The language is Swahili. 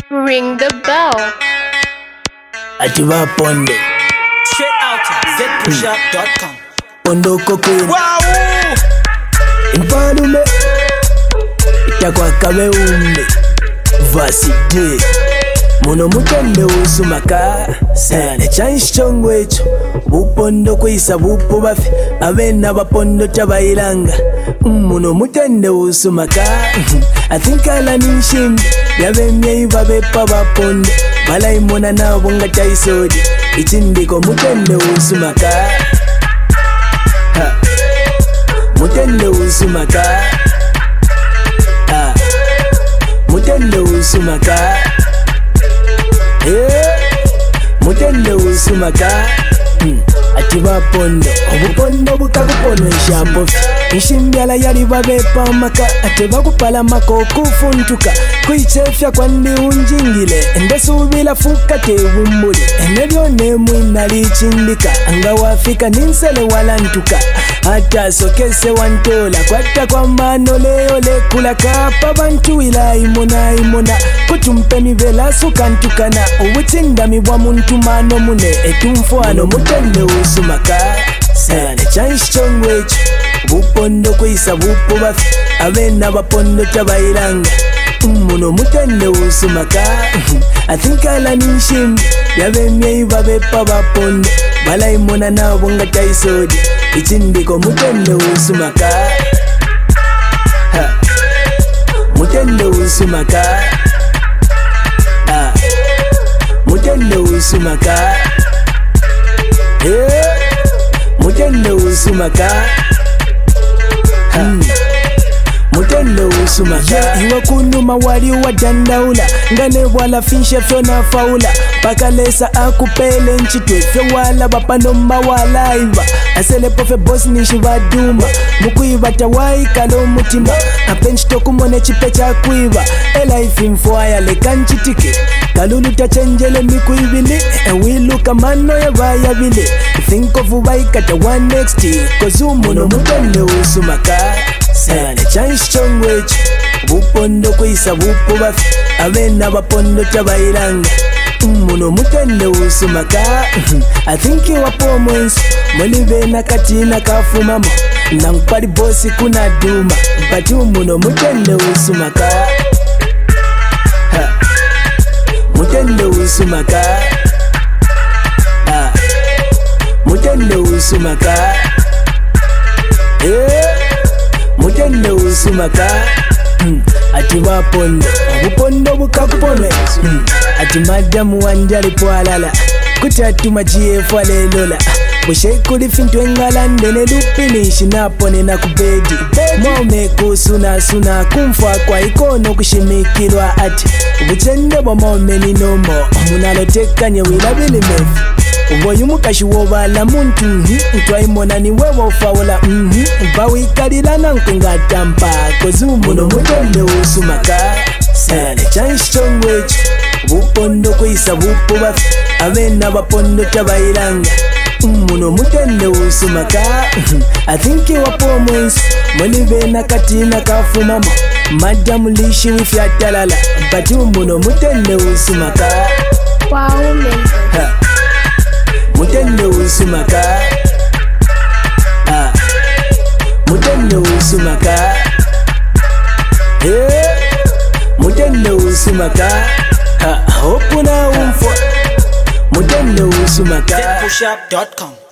Ring the bell. Ativa Pondo. Straight out zpushup.com. Pondo Coquin. Wow! Infalume. Itakwa kawe umbe. Vaside. Muno mutende usumaka. Sane change chongwecho. Bupondo kwisa bupo bafi. Abena bapondo chabailanga. Muno mutende usumaka. I think ala nishimbi. Yabemye ibabepa bapondo. Bala imona na bonga chaisodi. Ichindiko mutende usumaka. Mutende usumaka. Mutende usumaka. Mutende usumaka. Ativa Pondo. Obupondo bukakupono nshambo. Nshimbyala yali babepa maka. Ateba kupala mako kufuntuka. Kuichefya kwandi unjingile. Ndesubila fuka tebumbuli. Enebyo nemwina lichindika. Anga wafika ninsele walantuka. Hata sokese wantola. Kwata kwa mano leo lekula kapa. Bantu ila imona. Kutumpeni vela sukantukana. Uwichinda mibwa muntu mano mune. Etumfuano mutende usumaka. Sane change chongwecho. Bupondo kwisa bupo bafi. Abena bapondo chabailanga. Muno mutende usumaka. I think ala nishimbi. Yabemye ibabepa bapondo. Bala imona na bonga chaisodi. Ichindiko mutende usumaka. Mutende usumaka. Mutende usumaka. Mutende usumaka. Mutende usumaka. Iwa kunuma wali wa jandaula. Ngane wala finshe fyona faula. Pakalesa akupele nchitwe. Fye wala bapanomba wala iva. Asele pofe boss nishiva duma. Mukuiva tawai kalo mutima. Apenchito kumone chipe cha kuiva. Life info leka nchitike. Kalulu tachenjele mikuivili. Ewiluka mano ya vaya vile. Think of uvaika tawa next year. Kozumu no mutende usumaka. Sane change chongwecho. Bupondo kwisa bupo bafi. Abena bapondo chabailanga. Muno mutende usumaka. I think you wapo mwensu. Molive na katina kafumamo. Nangpari bosi kuna duma. Batu muno mutende usumaka. Mutende usumaka. Mutende usumaka. Mutende usumaka. Ativa Pondo. Bupondo bukakupono. Ati madamu wanjali poalala. Kutatuma GF alelola. Mushekuli fintu engalande ne lupinishi napone na kubedi. Mwome kusuna kumfa kwa ikono kushimikilwa ati. Ubuchende bwa mwome ni nomo. Munalotekanye wilabili mefi. Uboyumukashi wobala muntu. Utwaimona ni wewa ufawula. Bawikalila na nkenga tampa. Kozumu no mutende usumaka. Sane change chongwecho. Bupondo kwisa bupo bafi. Abena bapondo chabailanga. Muno mutende usumaka. I think you wapo mwensu. Molive na katina kafumamo. Madamu lishi wifyatalala. Batu muno mutende usumaka. Wow, man. Mutende usumaka. Mutende usumaka. Mutende usumaka. Opuna umfo. Mutende usumaka. zpushup.com.